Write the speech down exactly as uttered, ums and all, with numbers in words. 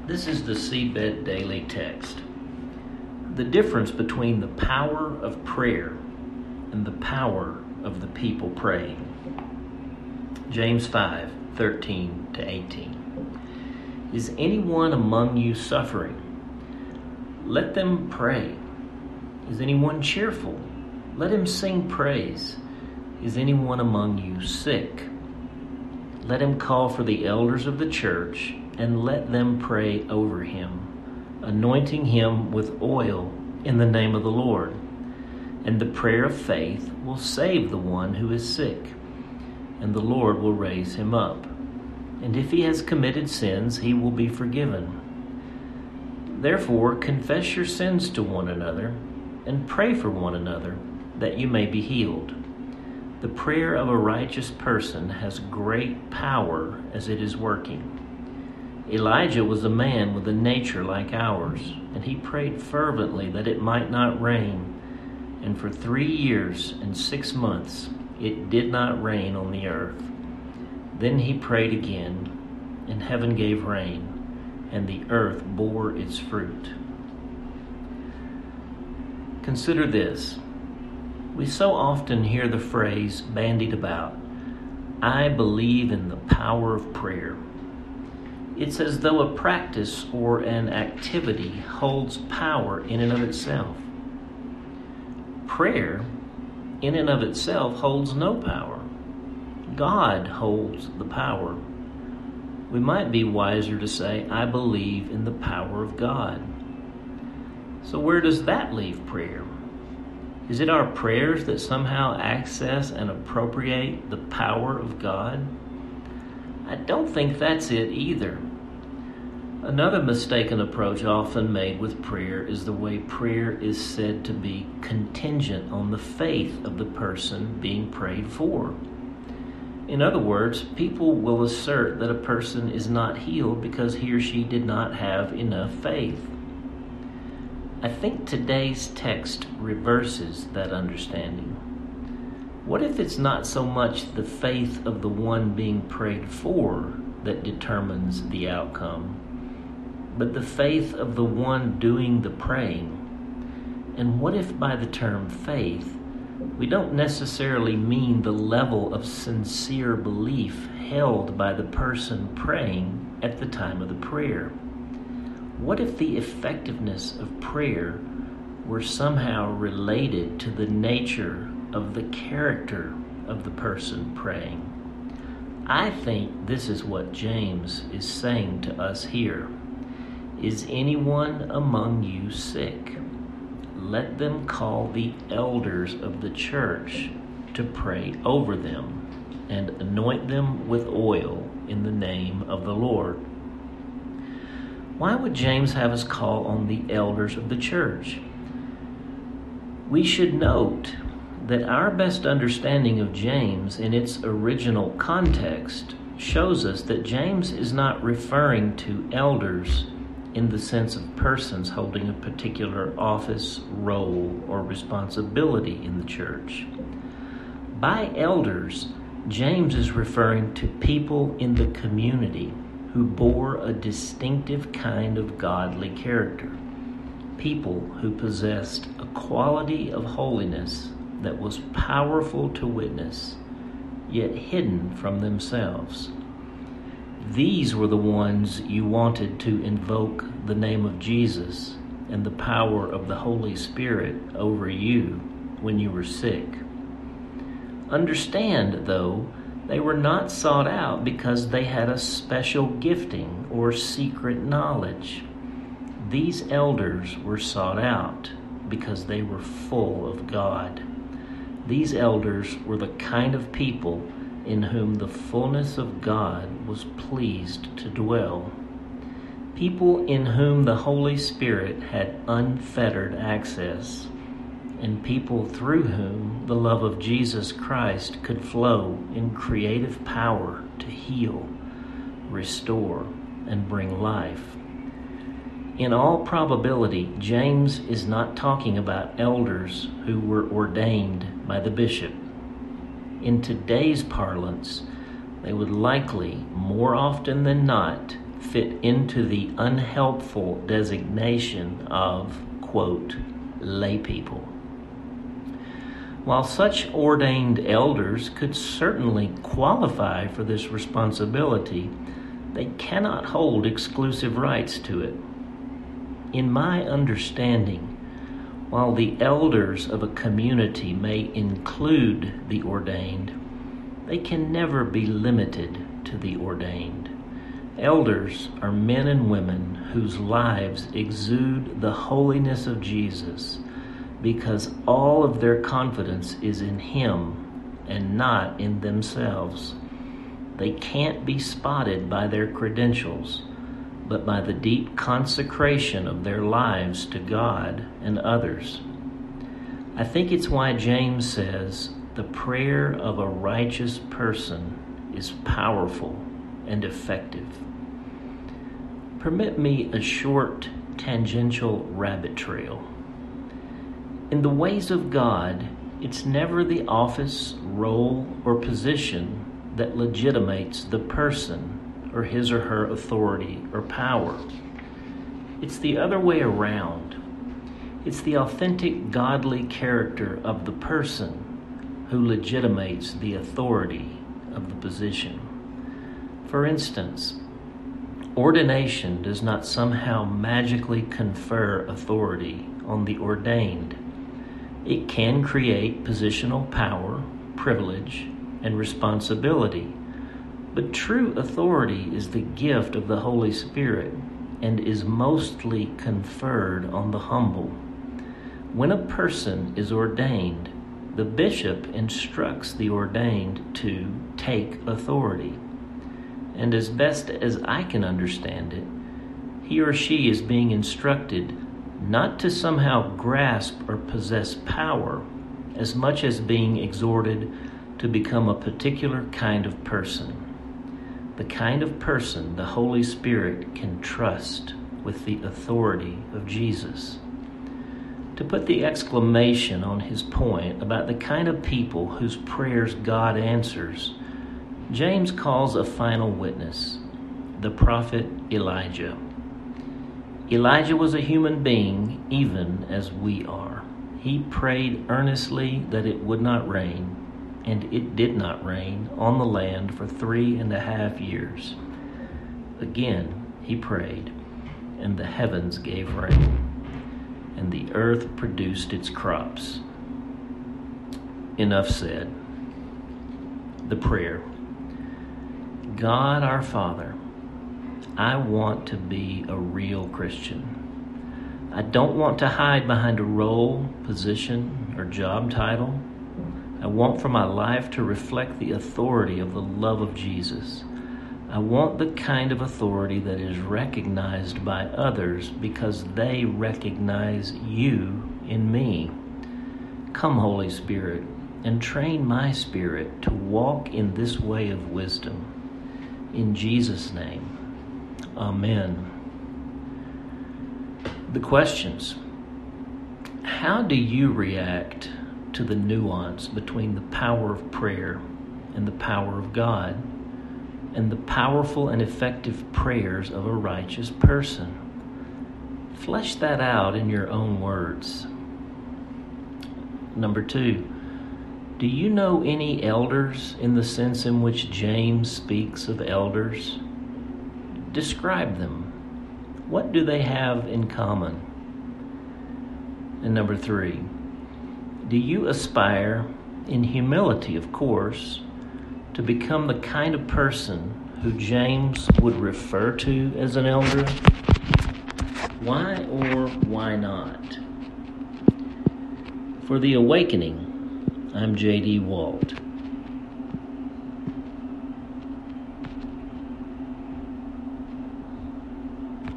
This is the Seedbed Daily Text. The difference between the power of prayer and the power of the people praying. James five, thirteen to eighteen. Is anyone among you suffering? Let them pray. Is anyone cheerful? Let him sing praise. Is anyone among you sick? Let him call for the elders of the church and let them pray over him, anointing him with oil in the name of the Lord. And the prayer of faith will save the one who is sick, and the Lord will raise him up. And if he has committed sins, he will be forgiven. Therefore, confess your sins to one another and pray for one another, that you may be healed. The prayer of a righteous person has great power as it is working. Elijah was a man with a nature like ours, and he prayed fervently that it might not rain. And for three years and six months it did not rain on the earth. Then he prayed again, and heaven gave rain, and the earth bore its fruit. Consider this. We so often hear the phrase bandied about, I believe in the power of prayer. It's as though a practice or an activity holds power in and of itself. Prayer, in and of itself, holds no power. God holds the power. We might be wiser to say, I believe in the power of God. So where does that leave prayer? Is it our prayers that somehow access and appropriate the power of God? I don't think that's it either. Another mistaken approach often made with prayer is the way prayer is said to be contingent on the faith of the person being prayed for. In other words, people will assert that a person is not healed because he or she did not have enough faith. I think today's text reverses that understanding. What if it's not so much the faith of the one being prayed for that determines the outcome, but the faith of the one doing the praying? And what if by the term faith, we don't necessarily mean the level of sincere belief held by the person praying at the time of the prayer? What if the effectiveness of prayer were somehow related to the nature of the character of the person praying? I think this is what James is saying to us here. Is anyone among you sick? Let them call the elders of the church to pray over them and anoint them with oil in the name of the Lord. Why would James have us call on the elders of the church? We should note that our best understanding of James in its original context shows us that James is not referring to elders in the sense of persons holding a particular office, role, or responsibility in the church. By elders, James is referring to people in the community who bore a distinctive kind of godly character, people who possessed a quality of holiness that was powerful to witness, yet hidden from themselves. These were the ones you wanted to invoke the name of Jesus and the power of the Holy Spirit over you when you were sick. Understand, though, they were not sought out because they had a special gifting or secret knowledge. These elders were sought out because they were full of God. These elders were the kind of people in whom the fullness of God was pleased to dwell. People in whom the Holy Spirit had unfettered access, and people through whom the love of Jesus Christ could flow in creative power to heal, restore, and bring life. In all probability, James is not talking about elders who were ordained by the bishop. In today's parlance, they would likely, more often than not, fit into the unhelpful designation of, quote, lay people. While such ordained elders could certainly qualify for this responsibility, they cannot hold exclusive rights to it. In my understanding, while the elders of a community may include the ordained, they can never be limited to the ordained. Elders are men and women whose lives exude the holiness of Jesus because all of their confidence is in Him and not in themselves. They can't be spotted by their credentials, but by the deep consecration of their lives to God and others. I think it's why James says, the prayer of a righteous person is powerful and effective. Permit me a short tangential rabbit trail. In the ways of God, it's never the office, role, or position that legitimates the person or his or her authority or power. It's the other way around. It's the authentic godly character of the person who legitimates the authority of the position. For instance, ordination does not somehow magically confer authority on the ordained. It can create positional power, privilege, and responsibility. But true authority is the gift of the Holy Spirit and is mostly conferred on the humble. When a person is ordained, the bishop instructs the ordained to take authority. And as best as I can understand it, he or she is being instructed not to somehow grasp or possess power as much as being exhorted to become a particular kind of person. The kind of person the Holy Spirit can trust with the authority of Jesus. To put the exclamation on his point about the kind of people whose prayers God answers, James calls a final witness, the prophet Elijah. Elijah was a human being, even as we are. He prayed earnestly that it would not rain, and it did not rain on the land for three and a half years. Again he prayed, and the heavens gave rain, and the earth produced its crops. Enough said. The prayer. God our Father, I want to be a real Christian. I don't want to hide behind a role, position, or job title. I want for my life to reflect the authority of the love of Jesus. I want the kind of authority that is recognized by others because they recognize you in me. Come, Holy Spirit, and train my spirit to walk in this way of wisdom. In Jesus' name, amen. The questions. How do you react to the nuance between the power of prayer and the power of God, and the powerful and effective prayers of a righteous person? Flesh that out in your own words. Number two, do you know any elders in the sense in which James speaks of elders? Describe them. What do they have in common? And number three, do you aspire, in humility of course, to become the kind of person who James would refer to as an elder? Why or why not? For The Awakening, I'm J D Walt.